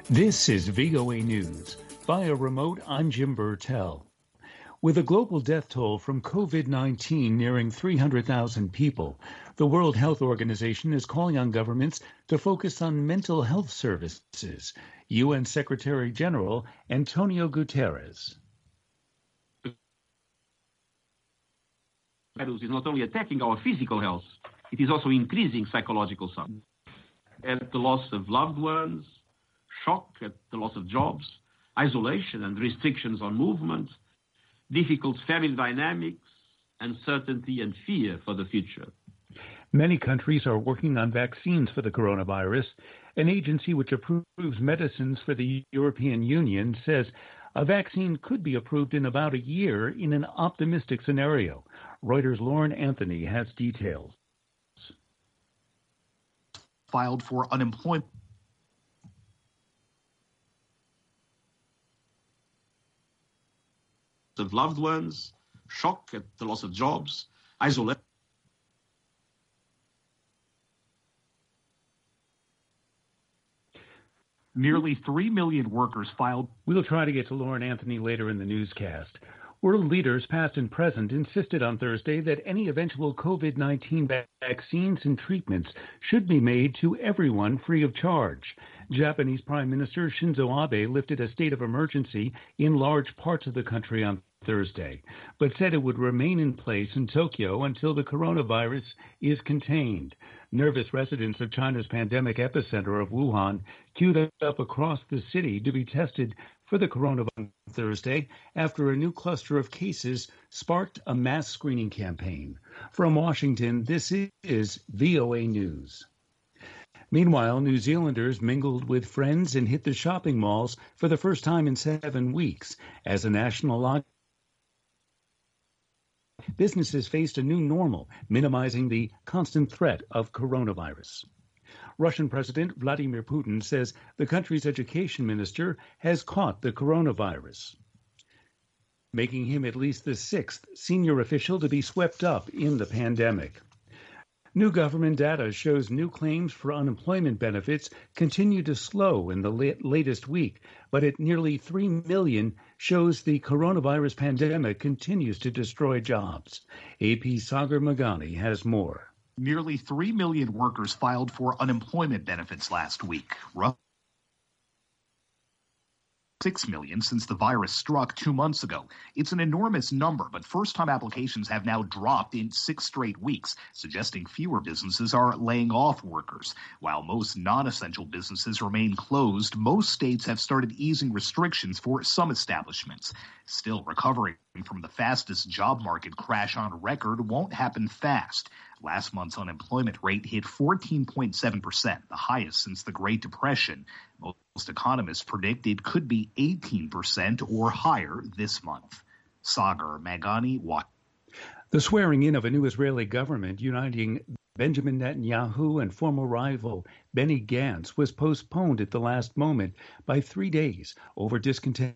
This is VOA News. Via remote, I'm Jim Burtell. With a global death toll from COVID-19 nearing 300,000 people, the World Health Organization is calling on governments to focus on mental health services. UN Secretary General Antonio Guterres. The virus is not only attacking our physical health, it is also increasing psychological suffering. At the loss of loved ones, shock at the loss of jobs, isolation and restrictions on movement, difficult family dynamics, uncertainty and fear for the future. Many countries are working on vaccines for the coronavirus. An agency which approves medicines for the European Union says a vaccine could be approved in about a year in an optimistic scenario. Reuters' Lauren Anthony has details. Filed for unemployment. Of loved ones, shock at the loss of jobs, isolation. Nearly 3 million workers filed. We'll try to get to Lauren Anthony later in the newscast. World leaders, past and present, insisted on Thursday that any eventual COVID-19 vaccines and treatments should be made to everyone free of charge. Japanese Prime Minister Shinzo Abe lifted a state of emergency in large parts of the country on Thursday, but said it would remain in place in Tokyo until the coronavirus is contained. Nervous residents of China's pandemic epicenter of Wuhan queued up across the city to be tested for the coronavirus on Thursday after a new cluster of cases sparked a mass screening campaign. From Washington, this is VOA News. Meanwhile, New Zealanders mingled with friends and hit the shopping malls for the first time in 7 weeks as a national lockdown. Businesses faced a new normal, minimizing the constant threat of coronavirus. Russian President Vladimir Putin says the country's education minister has caught the coronavirus, making him at least the 6th senior official to be swept up in the pandemic. New government data shows new claims for unemployment benefits continue to slow in the latest week, but at nearly 3 million shows the coronavirus pandemic continues to destroy jobs. AP Sagar Magani has more. Nearly 3 million workers filed for unemployment benefits last week. 6 million since the virus struck 2 months ago. It's an enormous number, but first-time applications have now dropped in 6 straight weeks, suggesting fewer businesses are laying off workers. While most non-essential businesses remain closed, most states have started easing restrictions for some establishments. Still, recovering from the fastest job market crash on record won't happen fast. Last month's unemployment rate hit 14.7%, the highest since the Great Depression. Most economists predict it could be 18% or higher this month. Sagar Magani, Washington. The swearing in of a new Israeli government uniting Benjamin Netanyahu and former rival Benny Gantz was postponed at the last moment by 3 days over discontent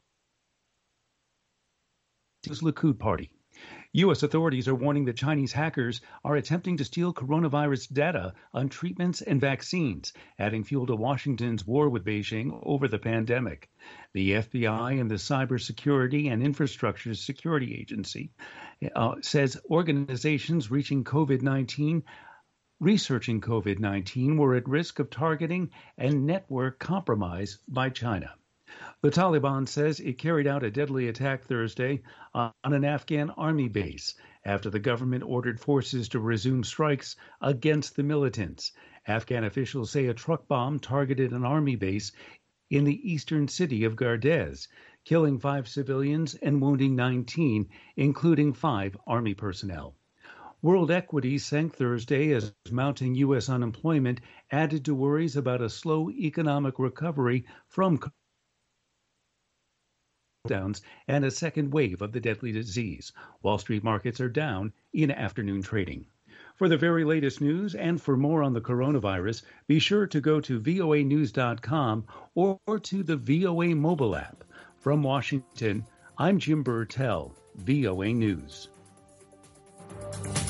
with the Likud party. U.S. authorities are warning that Chinese hackers are attempting to steal coronavirus data on treatments and vaccines, adding fuel to Washington's war with Beijing over the pandemic. The FBI and the Cybersecurity and Infrastructure Security Agency says organizations reaching researching COVID-19 were at risk of targeting and network compromise by China. The Taliban says it carried out a deadly attack Thursday on an Afghan army base after the government ordered forces to resume strikes against the militants. Afghan officials say a truck bomb targeted an army base in the eastern city of Gardez, killing 5 civilians and wounding 19, including 5 army personnel. World equities sank Thursday as mounting U.S. unemployment added to worries about a slow economic recovery from lockdowns and a second wave of the deadly disease. Wall Street markets are down in afternoon trading. For the very latest news and for more on the coronavirus, be sure to go to voanews.com or to the VOA mobile app. From Washington, I'm Jim Burtell, VOA News.